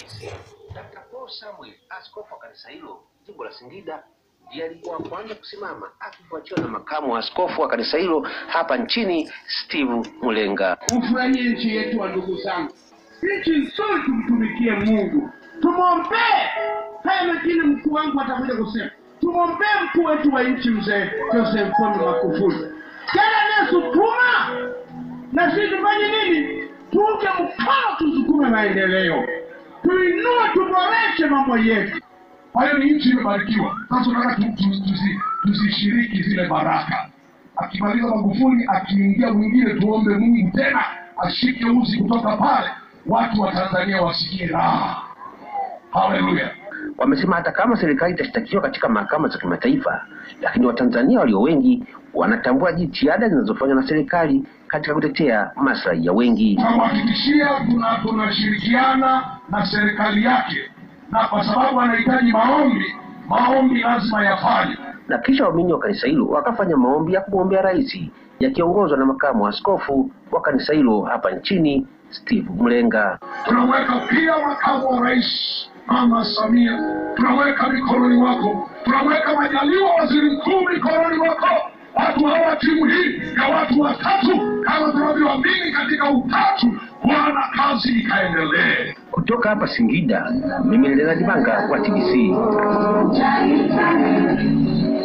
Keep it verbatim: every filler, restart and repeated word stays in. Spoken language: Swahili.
Daktari Paul Samuel, askofu wa kanisa hilo jimbo la Singida, ndiye alikuwa kwanza kusimama akifuatiwa na makamu wa askofu wa kanisa hilo hapa nchini Steve Mulenga. Ufurahie nchi yetu wa ndugu zangu. Nchi nzuri, tumtumikie Mungu. Tumwombee. Haya mengine mkuu wangu atakuja kusema. Tumwombee mkuu wetu wa nchi mzee Joseph Pombe Magufuli. Jana ni sukuma. Na sisi tufanye nini? Tuunge mkono, tusukume maendeleo. Tuinue, tuboreshe mambo yetu. Kwa hiyo ni nchi imebarikiwa. Sasa tunataka tuzishiriki zile baraka. Akimaliza Magufuli, akiingia mwingine, tuombe Mungu tena ashike uzi kutoka pale, watu wa Tanzania wasikie raha. Haleluya. Wamesema hata kama serikali itashtakiwa katika mahakama za kimataifa, lakini Watanzania walio wengi wanatambua jitihada zinazofanywa na serikali katika kutetea maslahi ya wengi. Tunahakikishia tunashirikiana na serikali yake, na kwa sababu anahitaji maombi, maombi lazima yafanye. Na kisha waumini wa kanisa hilo wakafanya maombi ya kumwombea rais, yakiongozwa na makamu wa askofu wa kanisa hilo hapa nchini Steve Mulenga. Tunaweka pia makamu wa rais Mama Samia, tunaweka mikononi mwako. Tunaweka Majaliwa waziri mkuu mikononi mwako. Watu hawa, timu hii ya watu watatu, kama tunavyoamini katika utatu, Bwana kazi ikaendelee. Kutoka hapa Singida, mimi ni Leonard Banga wa T B C.